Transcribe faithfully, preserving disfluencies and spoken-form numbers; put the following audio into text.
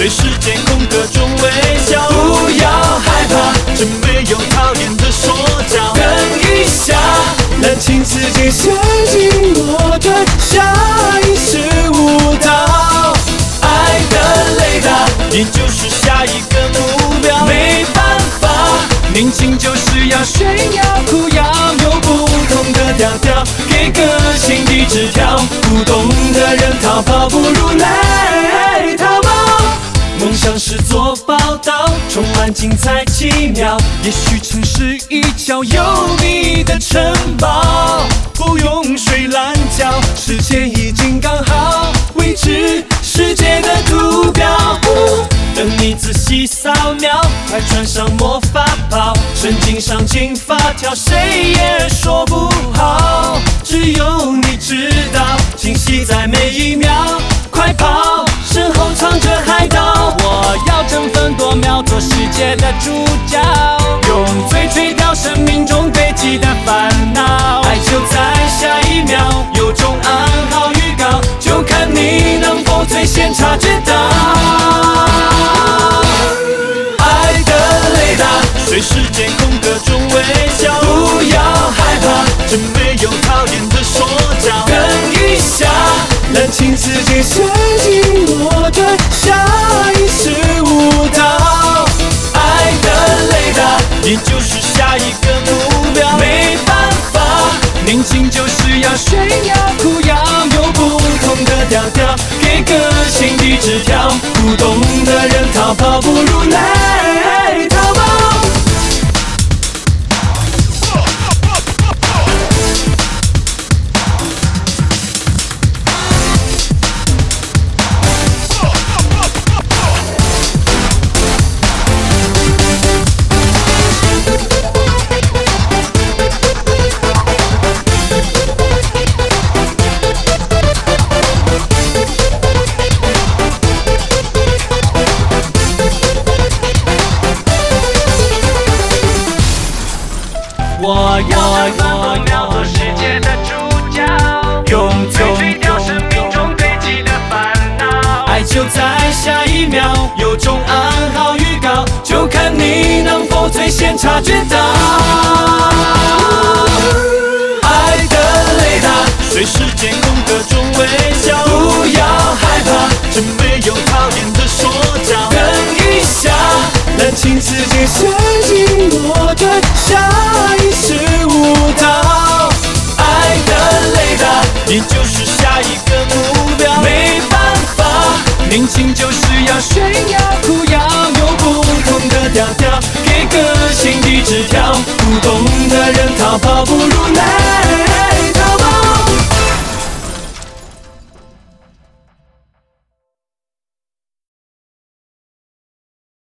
时监控各种微笑。不要害怕，这没有讨厌的说教。等一下，蓝青自己陷进我的下意识舞蹈。爱的雷达，你就是下一个目标。没办法，宁静就是要炫耀，酷要有不同的调调，给个性的指条。不懂的人逃跑，不如来逃跑。梦想是做报道，充满精彩奇妙。也许城市一角有你的城堡，不用睡懒觉，世界已经刚好，未知世界的图标。等你仔细扫描，快穿上魔法袍，神经上金发条，谁也说不好，只有你知道，惊喜在每一秒。快跑，身后藏着海盗，我要争分夺秒，做世界的主角，用嘴吹掉生命中堆积的烦恼。爱就在下一秒，有种暗号预告，就看你能否最先察觉到。爱的雷达，随时监控各种微笑。不要害怕，这没有讨厌的说教。等一下，蓝青自己陷进我的下意识舞蹈。爱的雷达，你就是下一个目标。没办法，宁静就是要炫耀，酷要有不同的调调，给个性的指条。不懂的人逃跑，不如来逃跑。我要我要做世界的主角，用嘴吹掉生命中堆积的烦恼。爱就在下一秒，有种暗号预告，就看你能否最先察觉到。爱的雷达，随时监控各种微笑。不要害怕，这没有讨厌的说教。等一下，蓝青自己陷进我的下意识舞蹈。爱的雷达，你就是下一个目标。没办法，宁静就是要炫耀，酷要有不同的调调，给个性的指条。不懂的人逃跑，不如来